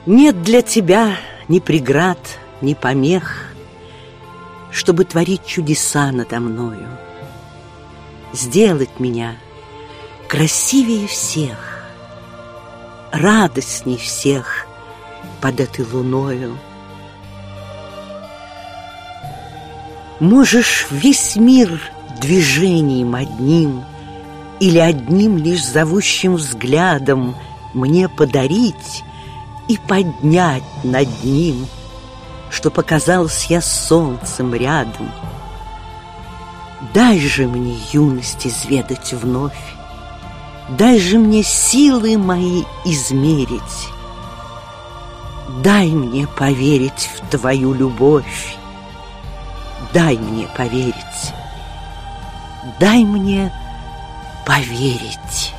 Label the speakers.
Speaker 1: Нет для тебя ни преград, ни помех, чтобы творить чудеса надо мною, сделать меня красивее всех, радостней всех под этой луною. Можешь весь мир движением одним или одним лишь зовущим взглядом мне подарить и поднять над ним, что показалось я солнцем рядом. Дай же мне юность изведать вновь, дай же мне силы мои измерить, дай мне поверить в твою любовь, дай мне поверить, дай мне поверить.